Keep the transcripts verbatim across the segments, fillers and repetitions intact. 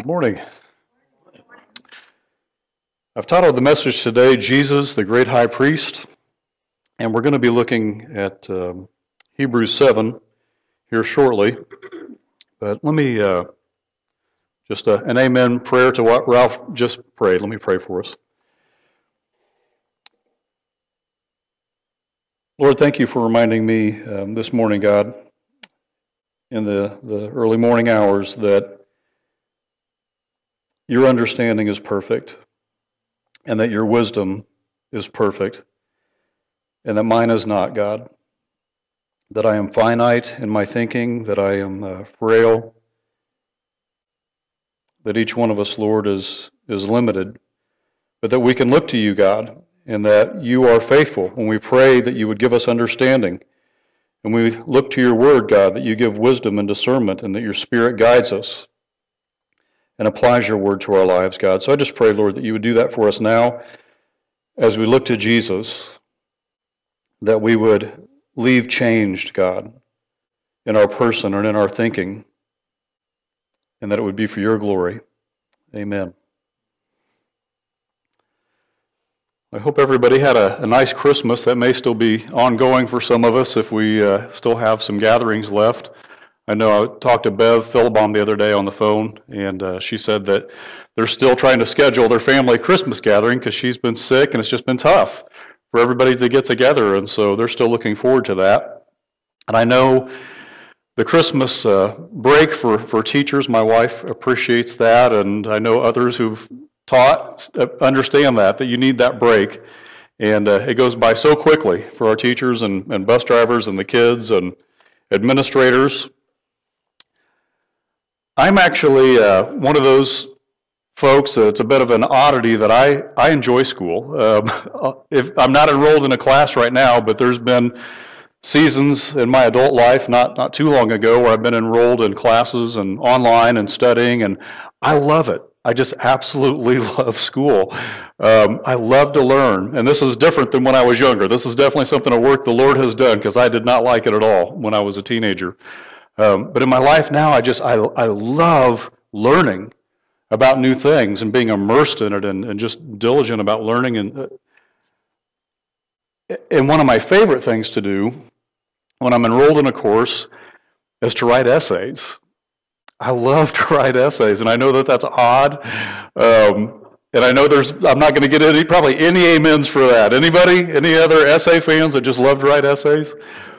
Good morning. I've titled the message today, Jesus, the Great High Priest, and we're going to be looking at um, Hebrews seven here shortly. But let me uh, just uh, an amen prayer to what Ralph just prayed. Let me pray for us. Lord, thank you for reminding me um, this morning, God, in the, the early morning hours, that your understanding is perfect, and that your wisdom is perfect, and that mine is not, God. That I am finite in my thinking, that I am uh, frail, that each one of us, Lord, is, is limited, but that we can look to you, God, and that you are faithful. When we pray that you would give us understanding, and we look to your word, God, that you give wisdom and discernment, and that your Spirit guides us and applies your word to our lives, God. So I just pray, Lord, that you would do that for us now as we look to Jesus, that we would leave changed, God, in our person and in our thinking, and that it would be for your glory. Amen. I hope everybody had a, a nice Christmas. That may still be ongoing for some of us if we uh, still have some gatherings left. I know I talked to Bev Philbom the other day on the phone, and uh, she said that they're still trying to schedule their family Christmas gathering because she's been sick and it's just been tough for everybody to get together, and so they're still looking forward to that. And I know the Christmas uh, break for, for teachers, my wife appreciates that, and I know others who've taught understand that, that you need that break. And uh, it goes by so quickly for our teachers and, and bus drivers and the kids and administrators. I'm actually uh, one of those folks, uh, it's a bit of an oddity that I, I enjoy school. Um, if I'm not enrolled in a class right now, but there's been seasons in my adult life not, not too long ago where I've been enrolled in classes and online and studying, and I love it. I just absolutely love school. Um, I love to learn, and this is different than when I was younger. This is definitely something of work the Lord has done, because I did not like it at all when I was a teenager. Um, but in my life now, I just, I, I love learning about new things and being immersed in it and, and just diligent about learning. And, uh, and one of my favorite things to do when I'm enrolled in a course is to write essays. I love to write essays, and I know that that's odd. Um, and I know there's, I'm not going to get any, probably any amens for that. Anybody, any other essay fans that just love to write essays?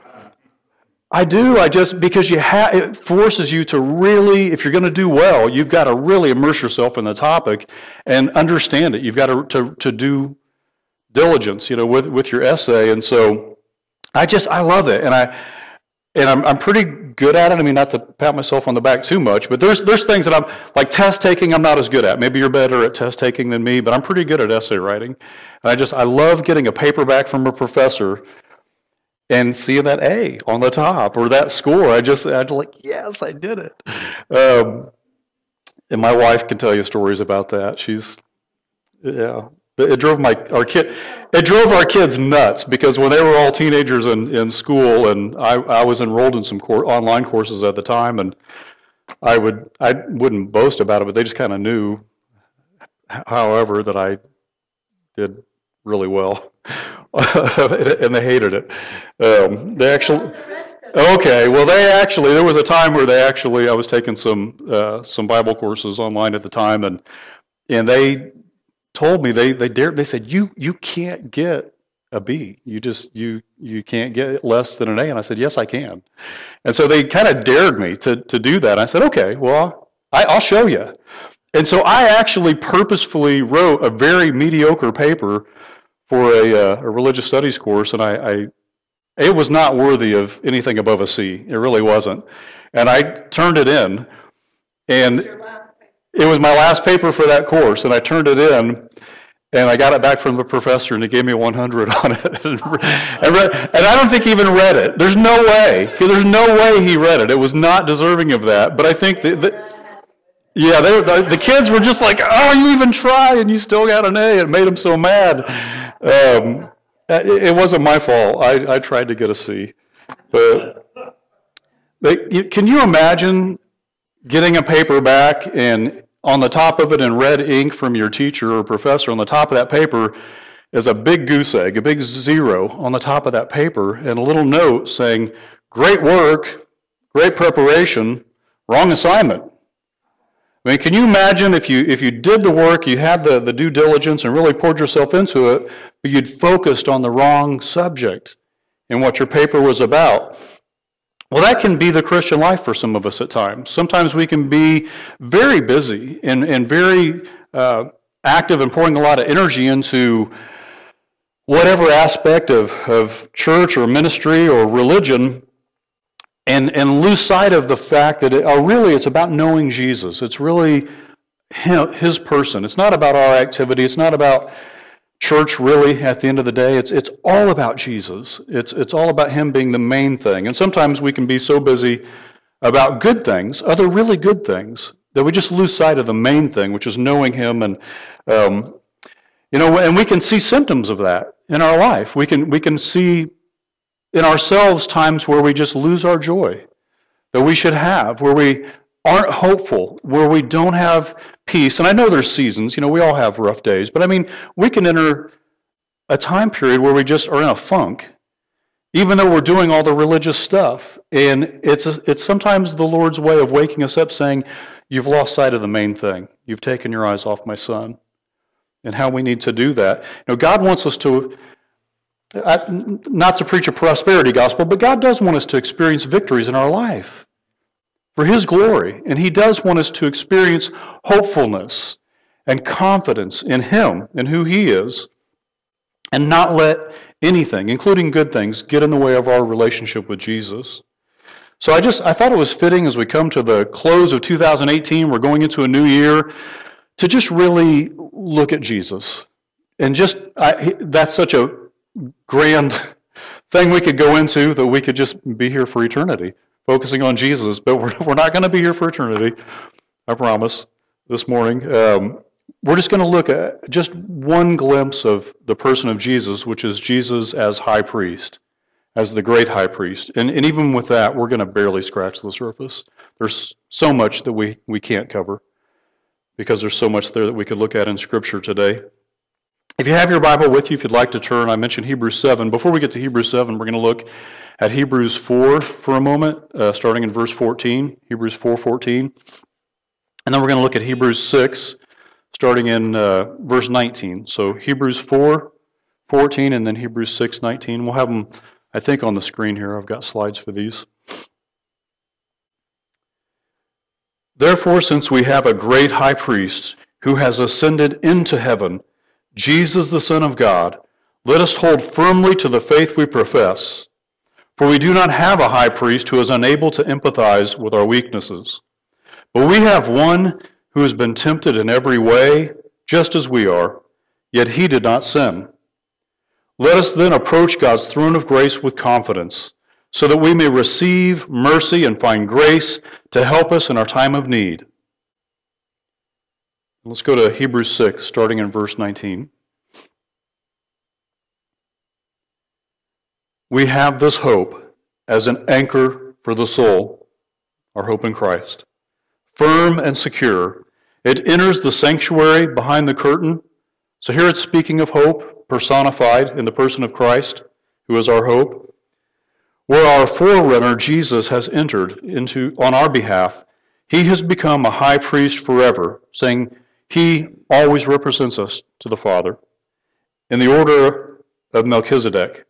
I do. I just, because you have, it forces you to really, if you're going to do well, you've got to really immerse yourself in the topic and understand it. You've got to to, to do diligence, you know, with, with your essay. And so I just, I love it. And I, and I'm I'm pretty good at it. I mean, not to pat myself on the back too much, but there's there's things that I'm, like test taking, I'm not as good at. Maybe you're better at test taking than me, but I'm pretty good at essay writing. And I just, I love getting a paper back from a professor and seeing that A on the top or that score. I just, I'd like, yes, I did it. Um, and my wife can tell you stories about that. She's, yeah. It drove my our kid. It drove our kids nuts because when they were all teenagers in, in school, and I, I was enrolled in some cor- online courses at the time, and I would I wouldn't boast about it, but they just kind of knew, however, that I did really well, and they hated it. Um, they actually. Okay, well, they actually there was a time where they actually I was taking some uh, some Bible courses online at the time, and and they. told me they they dared they said you you can't get a B, you just you you can't get less than an A. And I said, yes, I can. And so they kind of dared me to to do that. I said, okay, well, I, I'll show you. And so I actually purposefully wrote a very mediocre paper for a, uh, a religious studies course, and I, I it was not worthy of anything above a C. It really wasn't. And I turned it in, and it was my last paper for that course, and I turned it in, and I got it back from the professor, and he gave me a one hundred on it. and, read, and I don't think he even read it. There's no way. There's no way he read it. It was not deserving of that. But I think that, that yeah, they, the, the kids were just like, oh, you even tried, and you still got an A. It made them so mad. Um, it, it wasn't my fault. I, I tried to get a C. But they, can you imagine getting a paper back and on the top of it in red ink from your teacher or professor, on the top of that paper is a big goose egg, a big zero on the top of that paper, and a little note saying, great work, great preparation, wrong assignment. I mean, can you imagine if you if you did the work, you had the, the due diligence and really poured yourself into it, but you'd focused on the wrong subject and what your paper was about? Well, that can be the Christian life for some of us at times. Sometimes we can be very busy and, and very uh, active and pouring a lot of energy into whatever aspect of, of church or ministry or religion, and, and lose sight of the fact that it, or really it's about knowing Jesus. It's really him, his person. It's not about our activity. It's not about church, really, at the end of the day. It's it's all about Jesus. It's it's all about him being the main thing. And sometimes we can be so busy about good things, other really good things, that we just lose sight of the main thing, which is knowing him. And um, you know, and we can see symptoms of that in our life. We can we can see in ourselves times where we just lose our joy that we should have, where we aren't hopeful, where we don't have peace. And I know there's seasons, you know, we all have rough days, but I mean, we can enter a time period where we just are in a funk, even though we're doing all the religious stuff. And it's it's sometimes the Lord's way of waking us up saying, you've lost sight of the main thing. You've taken your eyes off my son. And how we need to do that. You know, God wants us to, not to preach a prosperity gospel, but God does want us to experience victories in our life for his glory. And he does want us to experience hopefulness and confidence in him and who he is, and not let anything, including good things, get in the way of our relationship with Jesus. So I just, I thought it was fitting as we come to the close of two thousand eighteen, we're going into a new year, to just really look at Jesus. And just, I, that's such a grand thing we could go into that we could just be here for eternity, focusing on Jesus. But we're, we're not going to be here for eternity, I promise, this morning. Um, we're just going to look at just one glimpse of the person of Jesus, which is Jesus as high priest, as the great high priest. And, and even with that, we're going to barely scratch the surface. There's so much that we, we can't cover, because there's so much there that we could look at in Scripture today. If you have your Bible with you, if you'd like to turn, I mentioned Hebrews seven. Before we get to Hebrews seven, we're going to look at Hebrews four for a moment, uh, starting in verse fourteen, Hebrews four fourteen. And then we're going to look at Hebrews six, starting in uh, verse nineteen. So Hebrews four fourteen and then Hebrews six nineteen. We'll have them, I think, on the screen here. I've got slides for these. Therefore, since we have a great high priest who has ascended into heaven, Jesus the Son of God, let us hold firmly to the faith we profess. For we do not have a high priest who is unable to empathize with our weaknesses, but we have one who has been tempted in every way, just as we are, yet he did not sin. Let us then approach God's throne of grace with confidence, so that we may receive mercy and find grace to help us in our time of need. Let's go to Hebrews six, starting in verse nineteen. We have this hope as an anchor for the soul, our hope in Christ. Firm and secure, it enters the sanctuary behind the curtain. So here it's speaking of hope, personified in the person of Christ, who is our hope, where our forerunner Jesus has entered into on our behalf. He has become a high priest forever, saying he always represents us to the Father in the order of Melchizedek.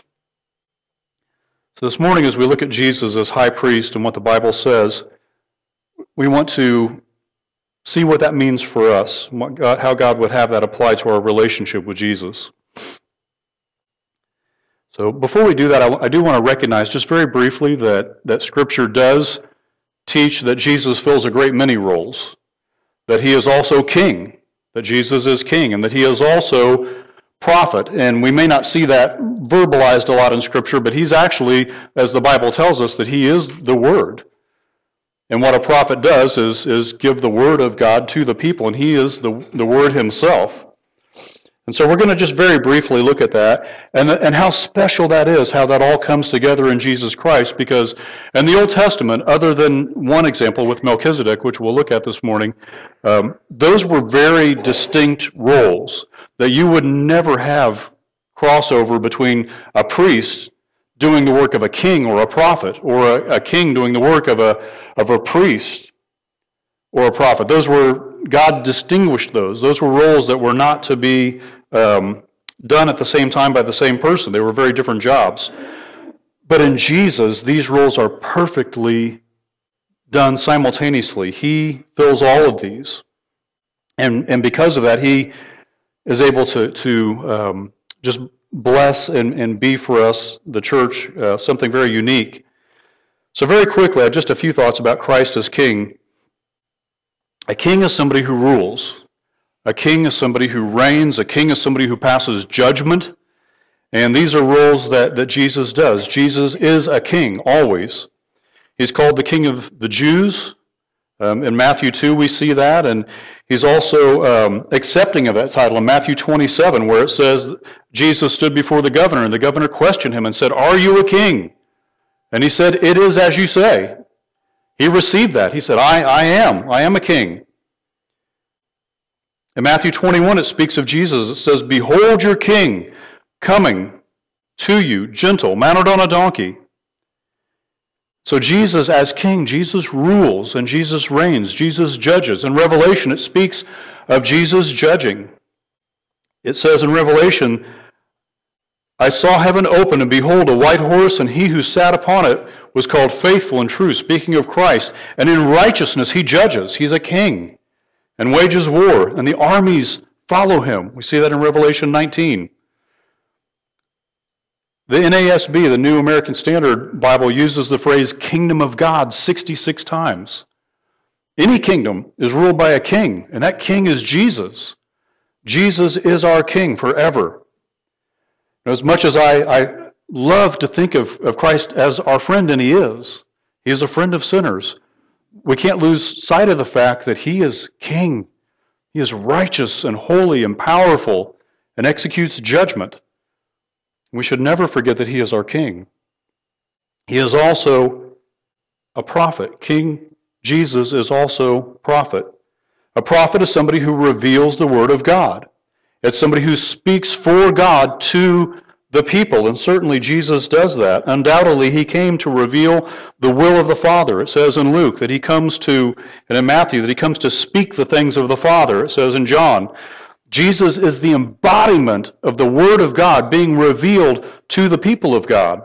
So this morning, as we look at Jesus as high priest and what the Bible says, we want to see what that means for us, and what God, how God would have that apply to our relationship with Jesus. So before we do that, I, I do want to recognize just very briefly that, that Scripture does teach that Jesus fills a great many roles, that he is also king, that Jesus is king, and that he is also prophet. And we may not see that verbalized a lot in Scripture, but he's actually, as the Bible tells us, that he is the Word. And what a prophet does is, is give the Word of God to the people, and he is the, the Word himself. And so we're going to just very briefly look at that and, and how special that is, how that all comes together in Jesus Christ, because in the Old Testament, other than one example with Melchizedek, which we'll look at this morning, um, those were very distinct roles that you would never have crossover between a priest doing the work of a king or a prophet, or a, a king doing the work of a, of a priest or a prophet. Those were, God distinguished those. Those were roles that were not to be um, done at the same time by the same person. They were very different jobs. But in Jesus, these roles are perfectly done simultaneously. He fills all of these. And, and because of that, he is able to, to um, just bless and, and be for us, the church, uh, something very unique. So very quickly, I have just a few thoughts about Christ as King. A king is somebody who rules. A king is somebody who reigns. A king is somebody who passes judgment. And these are roles that, that Jesus does. Jesus is a king, always. He's called the King of the Jews. Um, in Matthew two, we see that. And he's also um, accepting of that title in Matthew twenty-seven, where it says Jesus stood before the governor, and the governor questioned him and said, "Are you a king?" And he said, "It is as you say." He received that. He said, I, I am. I am a king. In Matthew twenty-one, it speaks of Jesus. It says, "Behold your king coming to you, gentle, mounted on a donkey." So Jesus, as king, Jesus rules and Jesus reigns. Jesus judges. In Revelation, it speaks of Jesus judging. It says in Revelation, "I saw heaven open, and behold, a white horse, and he who sat upon it was called Faithful and True," speaking of Christ. "And in righteousness he judges." He's a king and wages war, and the armies follow him. We see that in Revelation nineteen. The N A S B, the New American Standard Bible, uses the phrase kingdom of God sixty-six times. Any kingdom is ruled by a king, and that king is Jesus. Jesus is our king forever. As much as I, I love to think of, of Christ as our friend, and he is, he is a friend of sinners, we can't lose sight of the fact that he is king. He is righteous and holy and powerful and executes judgment. We should never forget that he is our king. He is also a prophet. King Jesus is also prophet. A prophet is somebody who reveals the word of God. It's somebody who speaks for God to the people, and certainly Jesus does that. Undoubtedly, he came to reveal the will of the Father. It says in Luke that he comes to, and in Matthew, that he comes to speak the things of the Father. It says in John, Jesus is the embodiment of the Word of God being revealed to the people of God.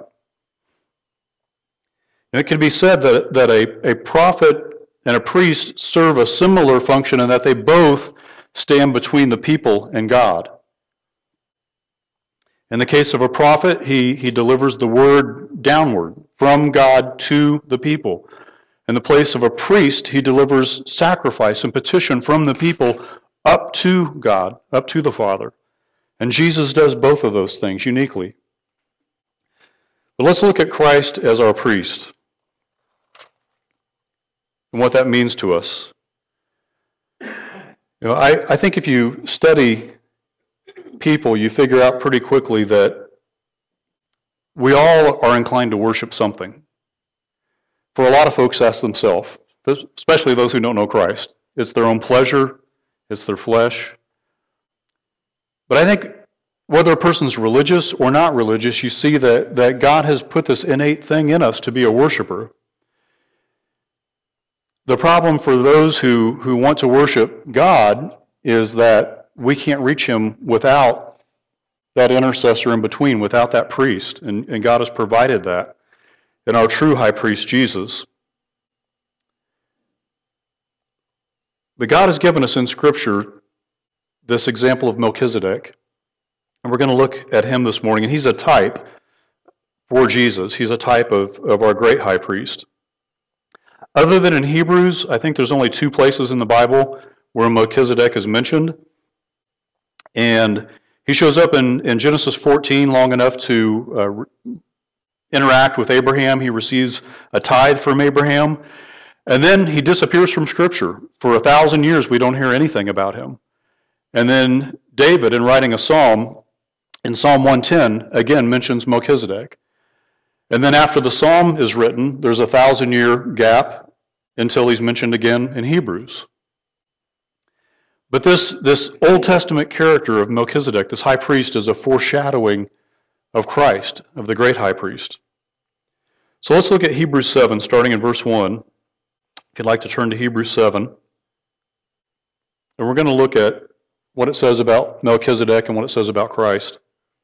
And it can be said that, that a, a prophet and a priest serve a similar function in that they both stand between the people and God. In the case of a prophet, he, he delivers the word downward from God to the people. In the place of a priest, he delivers sacrifice and petition from the people up to God, up to the Father. And Jesus does both of those things uniquely. But let's look at Christ as our priest and what that means to us. You know, I, I think if you study people, you figure out pretty quickly that we all are inclined to worship something. For a lot of folks, that's themselves, especially those who don't know Christ. It's their own pleasure, it's their flesh. But I think whether a person's religious or not religious, you see that, that God has put this innate thing in us to be a worshiper. The problem for those who, who want to worship God is that we can't reach him without that intercessor in between, without that priest. And, and God has provided that in our true high priest, Jesus. But God has given us in Scripture this example of Melchizedek. And we're going to look at him this morning. And he's a type for Jesus. He's a type of, of our great high priest. Other than in Hebrews, I think there's only two places in the Bible where Melchizedek is mentioned. And he shows up in, in Genesis fourteen long enough to uh, re- interact with Abraham. He receives a tithe from Abraham. And then he disappears from Scripture. For a thousand years, we don't hear anything about him. And then David, in writing a psalm, in Psalm one ten, again mentions Melchizedek. And then after the psalm is written, there's a thousand-year gap until he's mentioned again in Hebrews. But this, this Old Testament character of Melchizedek, this high priest, is a foreshadowing of Christ, of the great high priest. So let's look at Hebrews seven, starting in verse one. If you'd like to turn to Hebrews seven. And we're going to look at what it says about Melchizedek and what it says about Christ.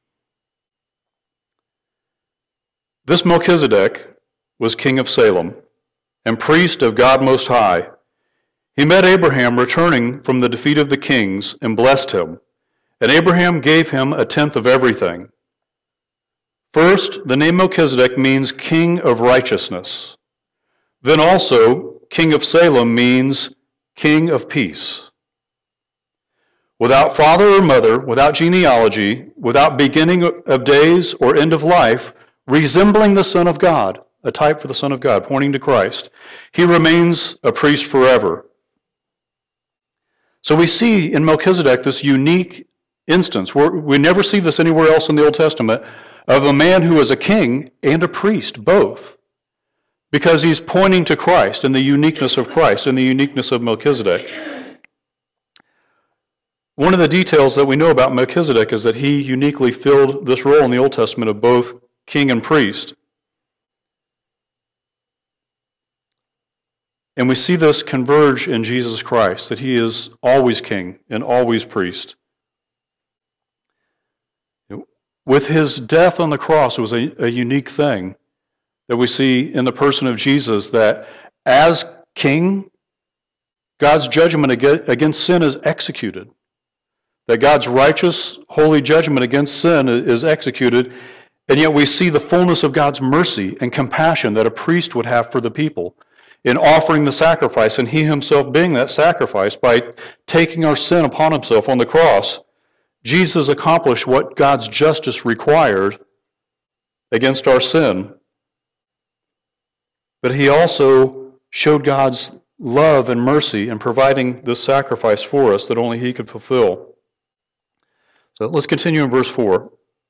This Melchizedek was king of Salem and priest of God Most High. He met Abraham returning from the defeat of the kings and blessed him. And Abraham gave him a tenth of everything. First, the name Melchizedek means king of righteousness. Then also, king of Salem means king of peace. Without father or mother, without genealogy, without beginning of days or end of life, resembling the Son of God, a type for the Son of God, pointing to Christ, he remains a priest forever. So we see in Melchizedek this unique instance, where we never see this anywhere else in the Old Testament, of a man who is a king and a priest, both, because he's pointing to Christ and the uniqueness of Christ and the uniqueness of Melchizedek. One of the details that we know about Melchizedek is that he uniquely filled this role in the Old Testament of both king and priest. And we see this converge in Jesus Christ, that he is always king and always priest. With his death on the cross, it was a, a unique thing that we see in the person of Jesus, that as king, God's judgment against sin is executed. That God's righteous, holy judgment against sin is executed, and yet we see the fullness of God's mercy and compassion that a priest would have for the people in offering the sacrifice, and he himself being that sacrifice by taking our sin upon himself on the cross. Jesus accomplished what God's justice required against our sin. But he also showed God's love and mercy in providing this sacrifice for us that only he could fulfill. So let's continue in verse four.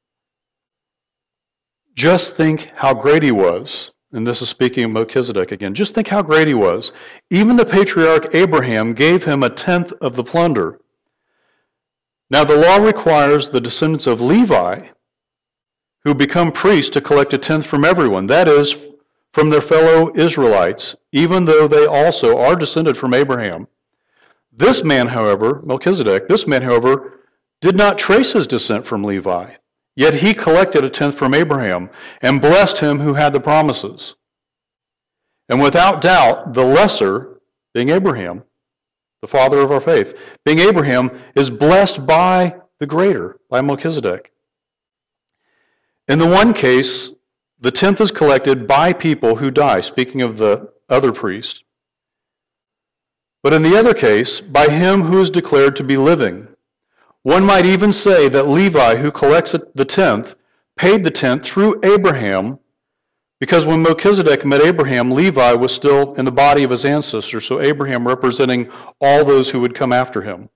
Just think how great he was. And this is speaking of Melchizedek again. Just think how great he was. Even the patriarch Abraham gave him a tenth of the plunder. Now the law requires the descendants of Levi, who become priests, to collect a tenth from everyone. That is, from their fellow Israelites, even though they also are descended from Abraham. This man, however, Melchizedek, this man, however, did not trace his descent from Levi. Yet he collected a tenth from Abraham and blessed him who had the promises. And without doubt, the lesser, being Abraham, the father of our faith, being Abraham, is blessed by the greater, by Melchizedek. In the one case, the tenth is collected by people who die, speaking of the other priest. But in the other case, by him who is declared to be living. One might even say that Levi, who collects the tenth, paid the tenth through Abraham, because when Melchizedek met Abraham, Levi was still in the body of his ancestors, so Abraham representing all those who would come after him.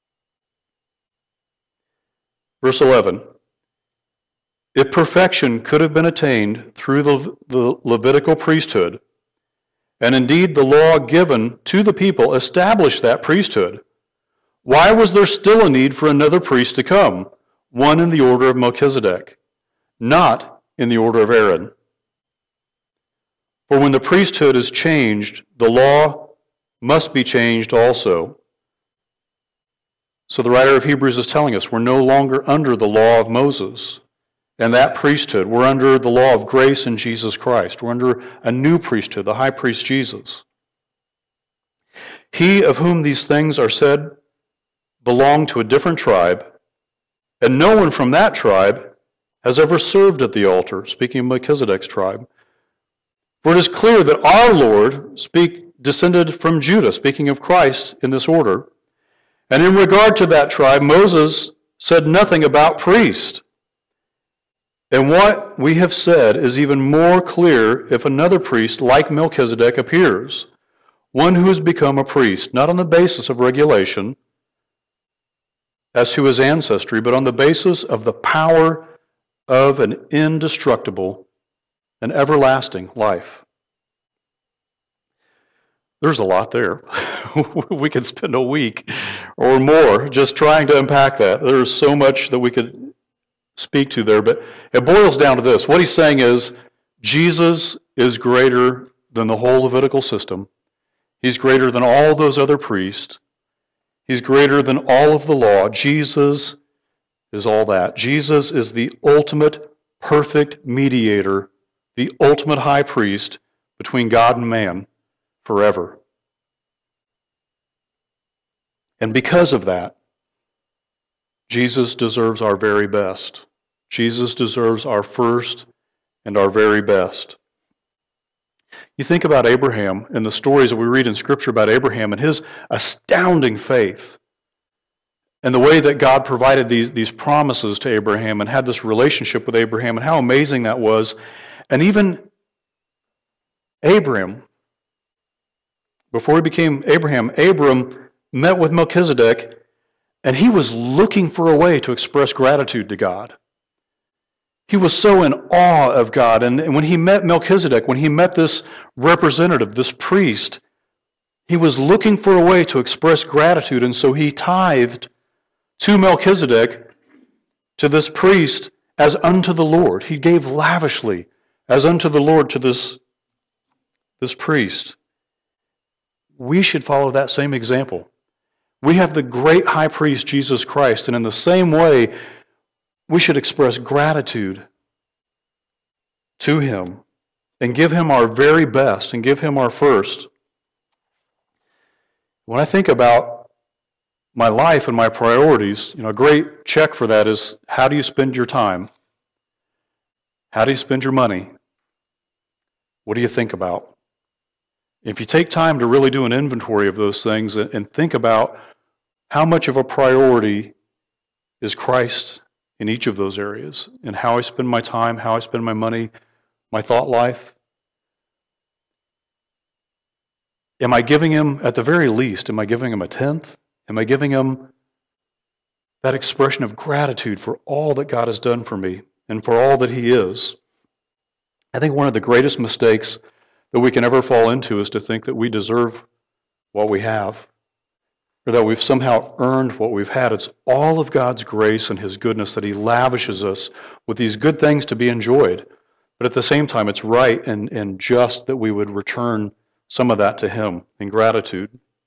Verse eleven. If perfection could have been attained through the, the Levitical priesthood, and indeed the law given to the people established that priesthood, why was there still a need for another priest to come, one in the order of Melchizedek, not in the order of Aaron? For when the priesthood is changed, the law must be changed also. So the writer of Hebrews is telling us we're no longer under the law of Moses and that priesthood. We're under the law of grace in Jesus Christ. We're under a new priesthood, the high priest Jesus. He of whom these things are said belonged to a different tribe, and no one from that tribe has ever served at the altar, speaking of Melchizedek's tribe. For it is clear that our Lord speak, descended from Judah, speaking of Christ in this order. And in regard to that tribe, Moses said nothing about priest. And what we have said is even more clear if another priest like Melchizedek appears, one who has become a priest, not on the basis of regulation, as to his ancestry, but on the basis of the power of an indestructible and everlasting life. There's a lot there. We could spend a week or more just trying to unpack that. There's so much that we could speak to there, but it boils down to this. What he's saying is Jesus is greater than the whole Levitical system. He's greater than all those other priests. He's greater than all of the law. Jesus is all that. Jesus is the ultimate perfect mediator, the ultimate high priest between God and man forever. And because of that, Jesus deserves our very best. Jesus deserves our first and our very best. You think about Abraham and the stories that we read in Scripture about Abraham and his astounding faith and the way that God provided these, these promises to Abraham and had this relationship with Abraham and how amazing that was. And even Abram, before he became Abraham, Abram met with Melchizedek, and he was looking for a way to express gratitude to God. He was so in awe of God. And when he met Melchizedek, when he met this representative, this priest, he was looking for a way to express gratitude. And so he tithed to Melchizedek, to this priest, as unto the Lord. He gave lavishly as unto the Lord to this, this priest. We should follow that same example. We have the great high priest, Jesus Christ, and in the same way, we should express gratitude to him and give him our very best and give him our first. When I think about my life and my priorities, you know, a great check for that is, how do you spend your time? How do you spend your money? What do you think about? If you take time to really do an inventory of those things and think about how much of a priority is Christ in each of those areas, and how I spend my time, how I spend my money, my thought life. Am I giving him, at the very least, am I giving him a tenth? Am I giving him that expression of gratitude for all that God has done for me and for all that he is? I think one of the greatest mistakes that we can ever fall into is to think that we deserve what we have, or that we've somehow earned what we've had. It's all of God's grace and his goodness that he lavishes us with these good things to be enjoyed. But at the same time, it's right and, and just that we would return some of that to him in gratitude.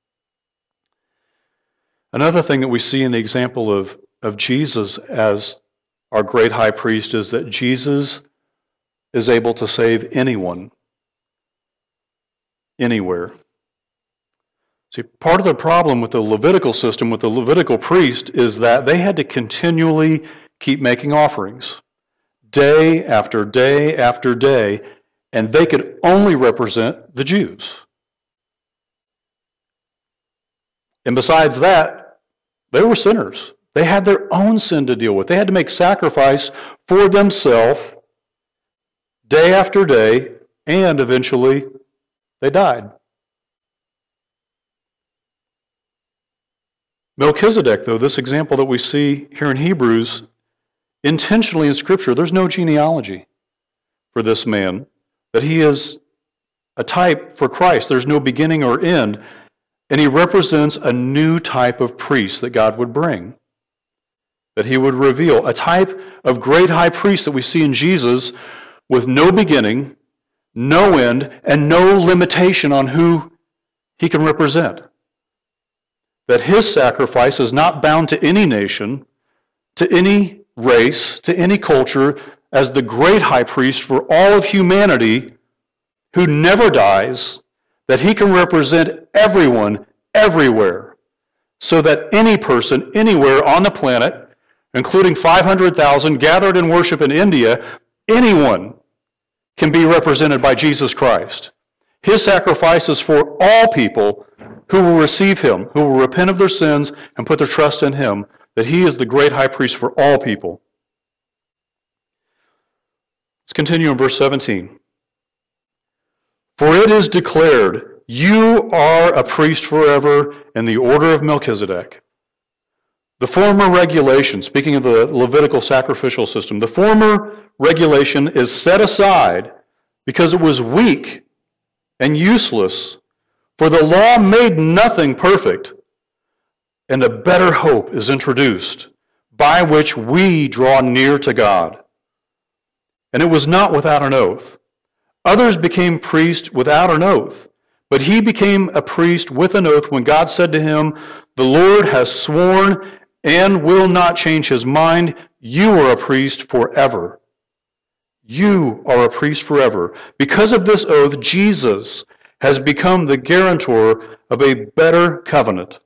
Another thing that we see in the example of, of Jesus as our great high priest is that Jesus is able to save anyone, anywhere. See, part of the problem with the Levitical system, with the Levitical priest, is that they had to continually keep making offerings, day after day after day, and they could only represent the Jews. And besides that, they were sinners. They had their own sin to deal with. They had to make sacrifice for themselves day after day, and eventually they died. Melchizedek, though, this example that we see here in Hebrews, intentionally in Scripture, there's no genealogy for this man, that he is a type for Christ. There's no beginning or end, and he represents a new type of priest that God would bring, that he would reveal, a type of great high priest that we see in Jesus with no beginning, no end, and no limitation on who he can represent. That his sacrifice is not bound to any nation, to any race, to any culture, as the great high priest for all of humanity who never dies, that he can represent everyone, everywhere, so that any person, anywhere on the planet, including five hundred thousand gathered in worship in India, anyone can be represented by Jesus Christ. His sacrifice is for all people who will receive him, who will repent of their sins and put their trust in him, that he is the great high priest for all people. Let's continue in verse seventeen. For it is declared, you are a priest forever in the order of Melchizedek. The former regulation, speaking of the Levitical sacrificial system, the former regulation is set aside because it was weak and useless, for the law made nothing perfect, and a better hope is introduced by which we draw near to God. And it was not without an oath. Others became priests without an oath, but he became a priest with an oath when God said to him, "The Lord has sworn and will not change his mind. You are a priest forever." You are a priest forever. Because of this oath, Jesus has become the guarantor of a better covenant.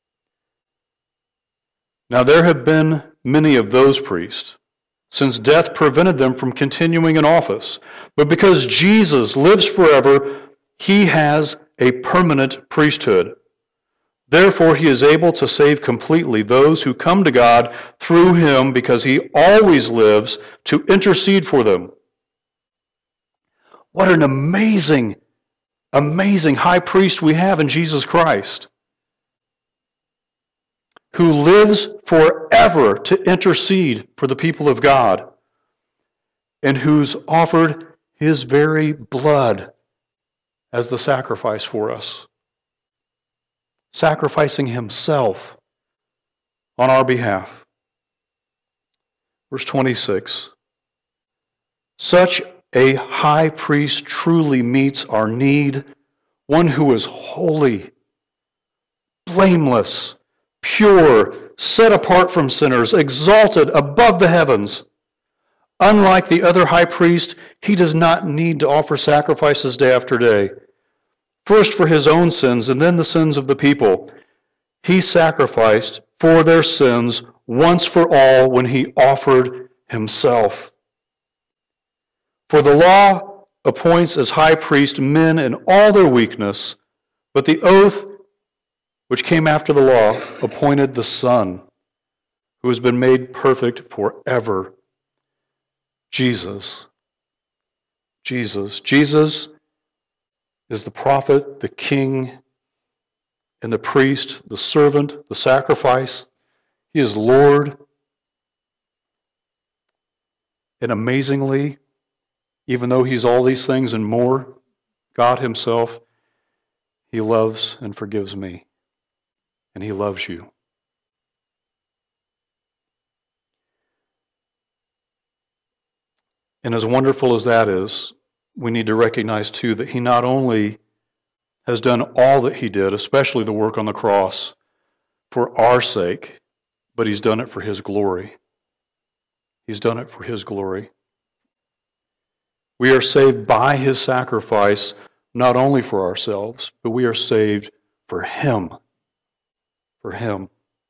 Now there have been many of those priests, since death prevented them from continuing in office. But because Jesus lives forever, he has a permanent priesthood. Therefore, he is able to save completely those who come to God through him, because he always lives to intercede for them. What an amazing, amazing high priest we have in Jesus Christ, who lives forever to intercede for the people of God, and who's offered his very blood as the sacrifice for us, sacrificing himself on our behalf. Verse twenty-six, such a high priest truly meets our need, one who is holy, blameless, pure, set apart from sinners, exalted above the heavens. Unlike the other high priest, he does not need to offer sacrifices day after day, first for his own sins and then the sins of the people. He sacrificed for their sins once for all when he offered himself. For the law appoints as high priest men in all their weakness, but the oath which came after the law appointed the Son, who has been made perfect forever. Jesus. Jesus. Jesus is the prophet, the king, and the priest, the servant, the sacrifice. He is Lord. And amazingly, even though he's all these things and more, God himself, he loves and forgives me. And he loves you. And as wonderful as that is, we need to recognize too that he not only has done all that he did, especially the work on the cross, for our sake, but he's done it for his glory. He's done it for his glory. We are saved by his sacrifice, not only for ourselves, but we are saved for him. For him.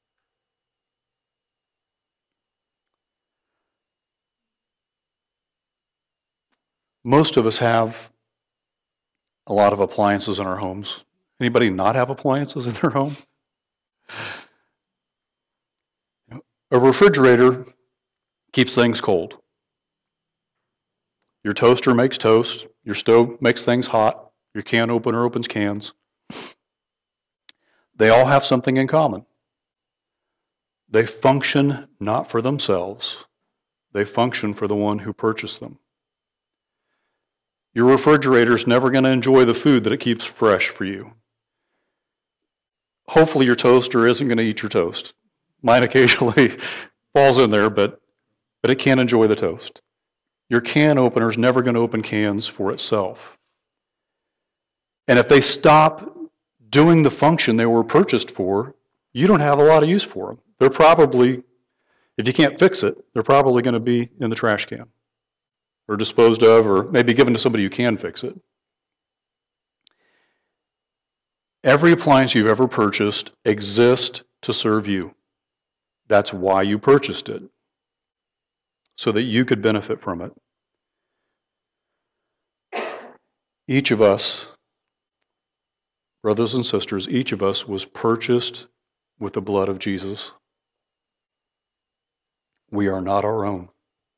Most of us have a lot of appliances in our homes. Anybody not have appliances in their home? A refrigerator keeps things cold. Your toaster makes toast. Your stove makes things hot. Your can opener opens cans. They all have something in common. They function not for themselves. They function for the one who purchased them. Your refrigerator is never going to enjoy the food that it keeps fresh for you. Hopefully your toaster isn't going to eat your toast. Mine occasionally falls in there, but, but it can't enjoy the toast. Your can opener is never going to open cans for itself. And if they stop doing the function they were purchased for, you don't have a lot of use for them. They're probably, if you can't fix it, they're probably going to be in the trash can or disposed of, or maybe given to somebody who can fix it. Every appliance you've ever purchased exists to serve you. That's why you purchased it, so that you could benefit from it. Each of us, brothers and sisters, each of us was purchased with the blood of Jesus. We are not our own.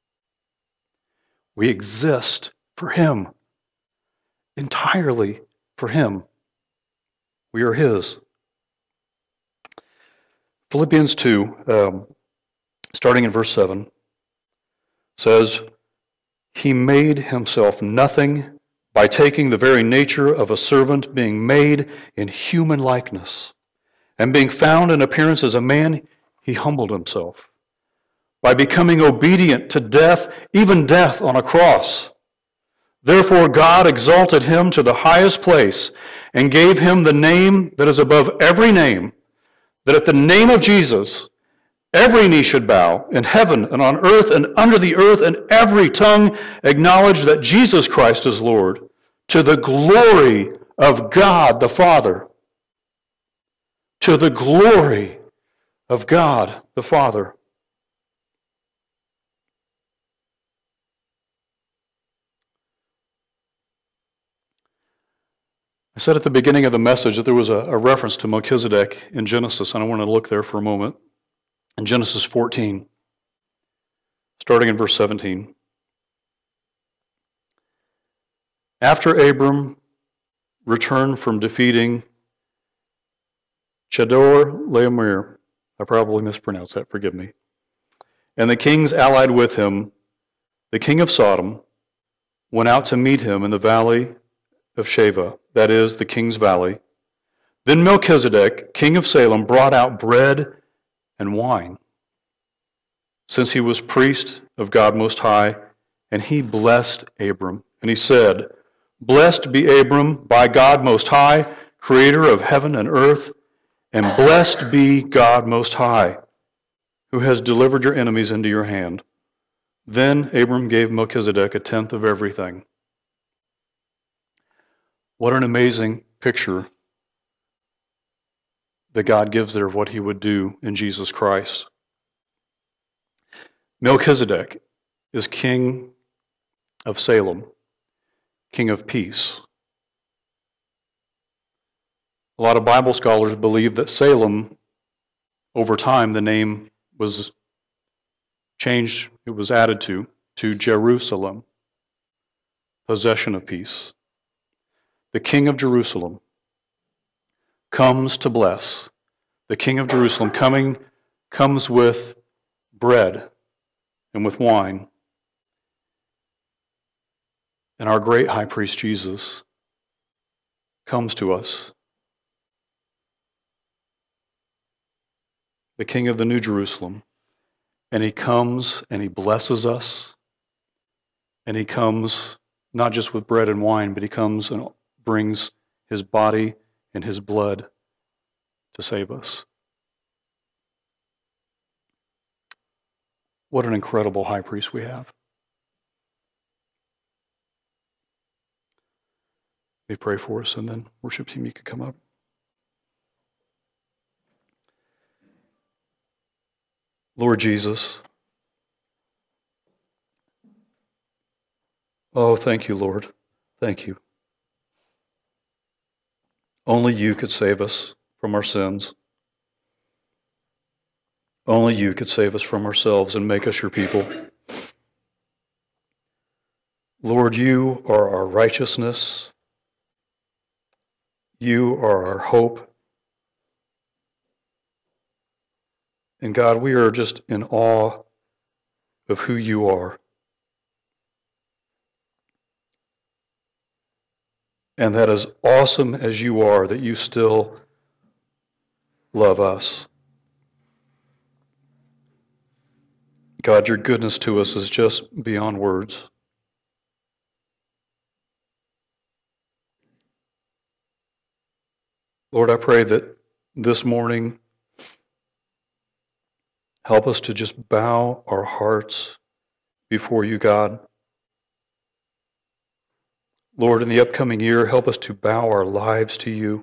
We exist for him, entirely for him. We are his. Philippians two, um, starting in verse seven, says, He made himself nothing by taking the very nature of a servant, being made in human likeness. And being found in appearance as a man, he humbled himself by becoming obedient to death, even death on a cross. Therefore God exalted him to the highest place and gave him the name that is above every name, that at the name of Jesus every knee should bow in heaven and on earth and under the earth, and every tongue acknowledge that Jesus Christ is Lord, to the glory of God the Father. To the glory of God the Father. I said at the beginning of the message that there was a, a reference to Melchizedek in Genesis, and I want to look there for a moment. In Genesis fourteen, starting in verse seventeen. After Abram returned from defeating Chedorlaomer, I probably mispronounced that, forgive me, and the kings allied with him, the king of Sodom went out to meet him in the valley of Sheva, that is, the king's valley. Then Melchizedek, king of Salem, brought out bread and wine, since he was priest of God Most High, and he blessed Abram. And he said, Blessed be Abram by God Most High, creator of heaven and earth, and blessed be God Most High, who has delivered your enemies into your hand. Then Abram gave Melchizedek a tenth of everything. What an amazing picture that God gives there of what he would do in Jesus Christ. Melchizedek is king of Salem, king of peace. A lot of Bible scholars believe that Salem, over time, the name was changed, it was added to, to Jerusalem, possession of peace. The king of Jerusalem comes to bless. The king of Jerusalem coming comes with bread and with wine. And our great high priest Jesus comes to us. The king of the New Jerusalem. And he comes and he blesses us. And he comes not just with bread and wine, but he comes and brings his body and his blood to save us. What an incredible high priest we have. Let me pray for us, and then worship team, you could come up. Lord Jesus, oh, thank you, Lord. Thank you. Only you could save us from our sins. Only you could save us from ourselves and make us your people. Lord, you are our righteousness. You are our hope. And God, we are just in awe of who you are. And that as awesome as you are, that you still love us. God, your goodness to us is just beyond words. Lord, I pray that this morning, help us to just bow our hearts before you, God. Lord, in the upcoming year, help us to bow our lives to you.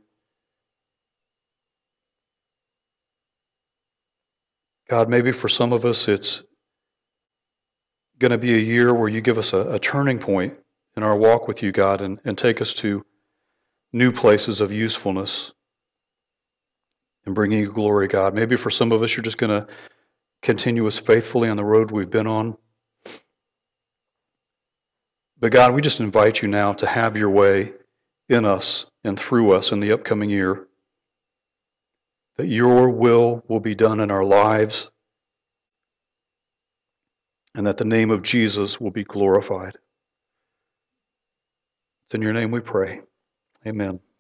God, maybe for some of us, it's going to be a year where you give us a, a turning point in our walk with you, God, and, and take us to new places of usefulness and bringing you glory, God. Maybe for some of us, you're just going to continue us faithfully on the road we've been on. But God, we just invite you now to have your way in us and through us in the upcoming year. that your will will be done in our lives, and that the name of Jesus will be glorified. It's in your name we pray. Amen.